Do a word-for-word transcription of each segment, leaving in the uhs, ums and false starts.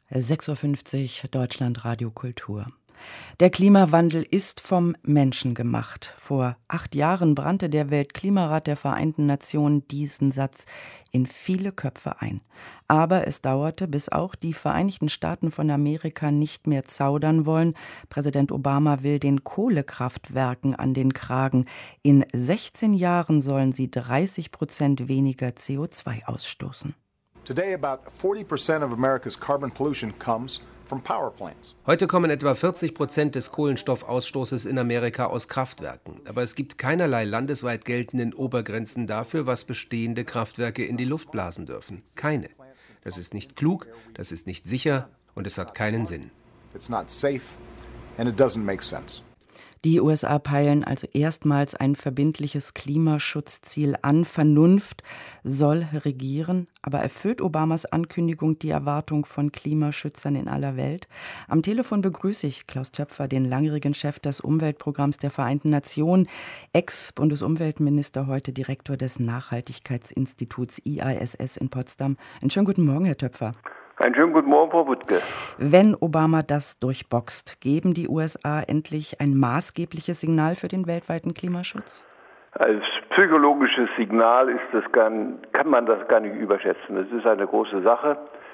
sechs Uhr fünfzig Deutschlandradio Kultur. Der Klimawandel ist vom Menschen gemacht. Vor acht Jahren brannte der Weltklimarat der Vereinten Nationen diesen Satz in viele Köpfe ein. Aber es dauerte, bis auch die Vereinigten Staaten von Amerika nicht mehr zaudern wollen. Präsident Obama will den Kohlekraftwerken an den Kragen. In sechzehn Jahren sollen sie dreißig Prozent weniger C O zwei ausstoßen. Today about forty percent of America's carbon pollution comes from power plants. Heute kommen etwa vierzig Prozent des Kohlenstoffausstoßes in Amerika aus Kraftwerken. Aber es gibt keinerlei landesweit geltenden Obergrenzen dafür, was bestehende Kraftwerke in die Luft blasen dürfen. Keine. Das ist nicht klug, das ist nicht sicher und es hat keinen Sinn. It's not safe and it doesn't make sense. Die U S A peilen also erstmals ein verbindliches Klimaschutzziel an. Vernunft soll regieren. Aber erfüllt Obamas Ankündigung die Erwartung von Klimaschützern in aller Welt? Am Telefon begrüße ich Klaus Töpfer, den langjährigen Chef des Umweltprogramms der Vereinten Nationen, Ex-Bundesumweltminister, heute Direktor des Nachhaltigkeitsinstituts I A S S in Potsdam. Einen schönen guten Morgen, Herr Töpfer. Einen schönen guten Morgen, Frau Wuttke. Wenn Obama das durchboxt, geben die U S A endlich ein maßgebliches Signal für den weltweiten Klimaschutz? Als psychologisches Signal ist das gar, kann man das gar nicht überschätzen. Das ist eine große Sache.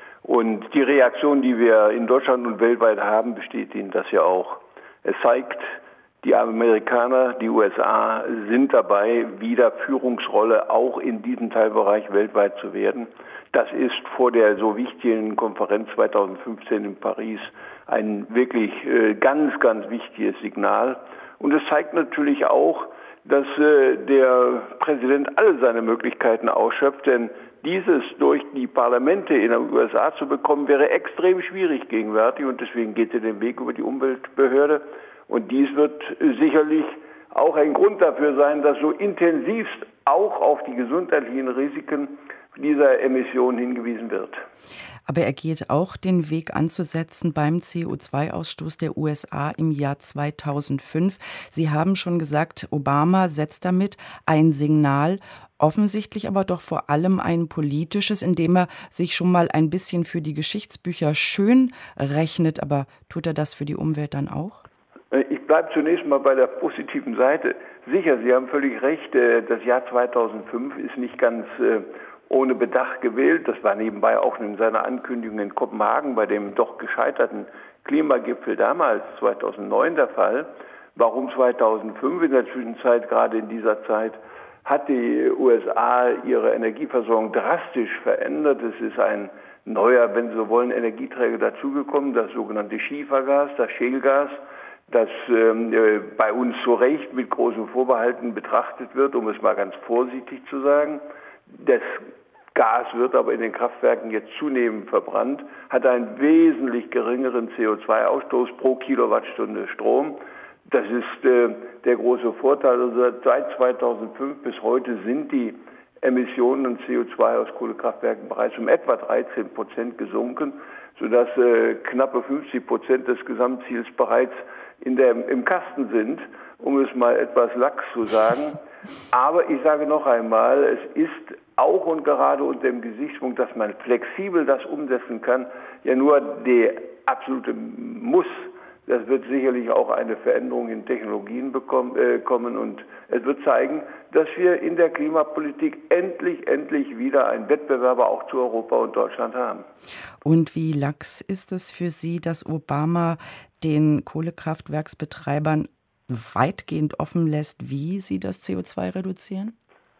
Und die Reaktion, die wir in Deutschland und weltweit haben, bestätigen das ja auch. Es zeigt, die Amerikaner, die U S A sind dabei, wieder Führungsrolle auch in diesem Teilbereich weltweit zu werden. Das ist vor der so wichtigen Konferenz zweitausendfünfzehn in Paris ein wirklich äh, ganz, ganz wichtiges Signal. Und es zeigt natürlich auch, dass äh, der Präsident alle seine Möglichkeiten ausschöpft, denn dieses durch die Parlamente in den U S A zu bekommen, wäre extrem schwierig gegenwärtig und deswegen geht er den Weg über die Umweltbehörde. Und dies wird sicherlich auch ein Grund dafür sein, dass so intensivst auch auf die gesundheitlichen Risiken dieser Emissionen hingewiesen wird. Aber er geht auch den Weg anzusetzen beim C O zwei Ausstoß der U S A im Jahr zweitausendfünf. Sie haben schon gesagt, Obama setzt damit ein Signal, offensichtlich aber doch vor allem ein politisches, indem er sich schon mal ein bisschen für die Geschichtsbücher schön rechnet. Aber tut er das für die Umwelt dann auch? Ich bleibe zunächst mal bei der positiven Seite. Sicher, Sie haben völlig recht, das Jahr zweitausendfünf ist nicht ganz ohne Bedacht gewählt. Das war nebenbei auch in seiner Ankündigung in Kopenhagen bei dem doch gescheiterten Klimagipfel damals, zweitausendneun, der Fall. Warum zweitausendfünf? In der Zwischenzeit, gerade in dieser Zeit, hat die U S A ihre Energieversorgung drastisch verändert. Es ist ein neuer, wenn Sie so wollen, Energieträger dazugekommen, das sogenannte Schiefergas, das Schälgas, das ähm, bei uns zu Recht mit großen Vorbehalten betrachtet wird, um es mal ganz vorsichtig zu sagen. Das Gas wird aber in den Kraftwerken jetzt zunehmend verbrannt, hat einen wesentlich geringeren C O zwei Ausstoß pro Kilowattstunde Strom. Das ist äh, der große Vorteil. Also seit zweitausendfünf bis heute sind die Emissionen an C O zwei aus Kohlekraftwerken bereits um etwa dreizehn Prozent gesunken, sodass äh, knappe fünfzig Prozent des Gesamtziels bereits in der, im Kasten sind, um es mal etwas lax zu sagen. Aber ich sage noch einmal, es ist auch und gerade unter dem Gesichtspunkt, dass man flexibel das umsetzen kann, ja nur der absolute Muss. Das wird sicherlich auch eine Veränderung in Technologien bekommen, äh, kommen und es wird zeigen, dass wir in der Klimapolitik endlich, endlich wieder einen Wettbewerber auch zu Europa und Deutschland haben. Und wie lax ist es für Sie, dass Obama den Kohlekraftwerksbetreibern weitgehend offen lässt, wie sie das C O zwei reduzieren?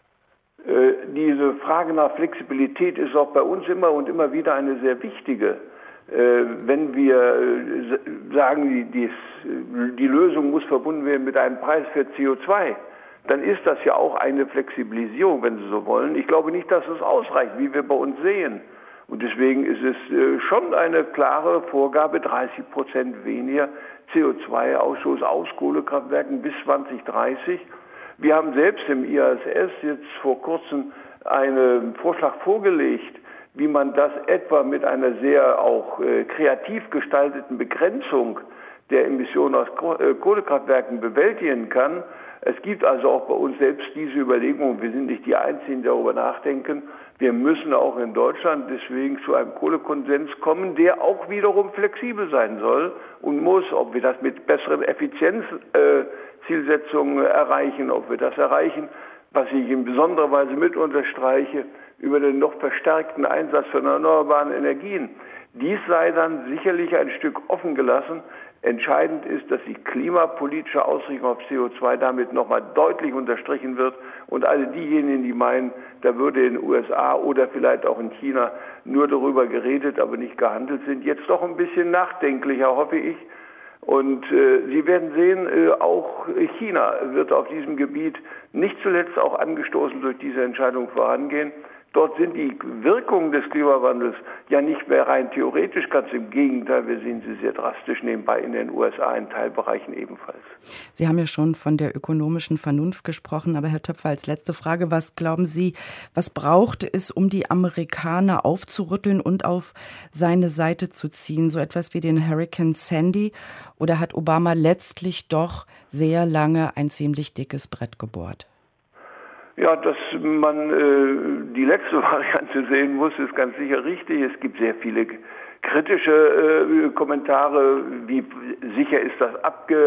Äh, diese Frage nach Flexibilität ist auch bei uns immer und immer wieder eine sehr wichtige. Äh, wenn wir äh, sagen, die, die, die Lösung muss verbunden werden mit einem Preis für C O zwei, dann ist das ja auch eine Flexibilisierung, wenn Sie so wollen. Ich glaube nicht, dass es ausreicht, wie wir bei uns sehen. Und deswegen ist es äh, schon eine klare Vorgabe, dreißig Prozent weniger C O zwei Ausstoß aus Kohlekraftwerken bis zweitausenddreißig. Wir haben selbst im I A S S jetzt vor kurzem einen Vorschlag vorgelegt, wie man das etwa mit einer sehr auch äh, kreativ gestalteten Begrenzung der Emissionen aus Ko- äh, Kohlekraftwerken bewältigen kann. Es gibt also auch bei uns selbst diese Überlegung, wir sind nicht die Einzigen, die darüber nachdenken, Wir müssen auch in Deutschland deswegen zu einem Kohlekonsens kommen, der auch wiederum flexibel sein soll und muss. Ob wir das mit besseren Effizienzzielsetzungen äh, erreichen, ob wir das erreichen, was ich in besonderer Weise mit unterstreiche, über den noch verstärkten Einsatz von erneuerbaren Energien. Dies sei dann sicherlich ein Stück offen gelassen. Entscheidend ist, dass die klimapolitische Ausrichtung auf C O zwei damit nochmal deutlich unterstrichen wird. Und alle diejenigen, die meinen, da würde in den U S A oder vielleicht auch in China nur darüber geredet, aber nicht gehandelt, sind jetzt doch ein bisschen nachdenklicher, hoffe ich. Und äh, Sie werden sehen, äh, auch China wird auf diesem Gebiet nicht zuletzt auch angestoßen durch diese Entscheidung vorangehen. Dort sind die Wirkungen des Klimawandels ja nicht mehr rein theoretisch, ganz im Gegenteil, wir sehen sie sehr drastisch nebenbei in den U S A in Teilbereichen ebenfalls. Sie haben ja schon von der ökonomischen Vernunft gesprochen, aber Herr Töpfer, als letzte Frage, was glauben Sie, was braucht es, um die Amerikaner aufzurütteln und auf seine Seite zu ziehen? So etwas wie den Hurricane Sandy? Oder hat Obama letztlich doch sehr lange ein ziemlich dickes Brett gebohrt? Ja, dass man äh, die letzte Variante sehen muss, ist ganz sicher richtig. Es gibt sehr viele kritische äh, Kommentare, wie sicher ist das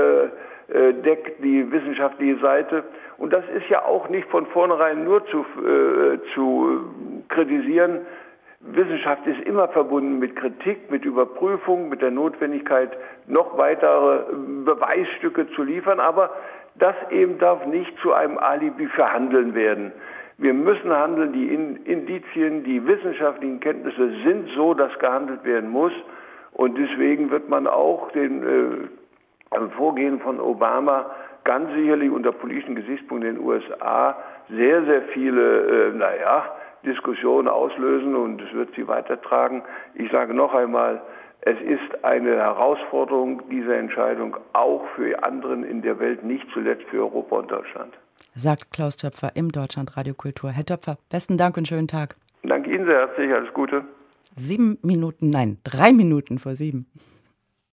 abgedeckt, die wissenschaftliche Seite. Und das ist ja auch nicht von vornherein nur zu, äh, zu kritisieren. Wissenschaft ist immer verbunden mit Kritik, mit Überprüfung, mit der Notwendigkeit, noch weitere Beweisstücke zu liefern, aber das eben darf nicht zu einem Alibi für Handeln werden. Wir müssen handeln, die Indizien, die wissenschaftlichen Kenntnisse sind so, dass gehandelt werden muss. Und deswegen wird man auch den äh, Vorgehen von Obama ganz sicherlich unter politischen Gesichtspunkten in den U S A sehr, sehr viele, äh, naja, Diskussionen auslösen und es wird sie weitertragen. Ich sage noch einmal, es ist eine Herausforderung, diese Entscheidung auch für anderen in der Welt, nicht zuletzt für Europa und Deutschland. Sagt Klaus Töpfer im Deutschlandradio Kultur. Herr Töpfer, besten Dank und schönen Tag. Danke Ihnen sehr herzlich, alles Gute. Sieben Minuten, nein, drei Minuten vor sieben.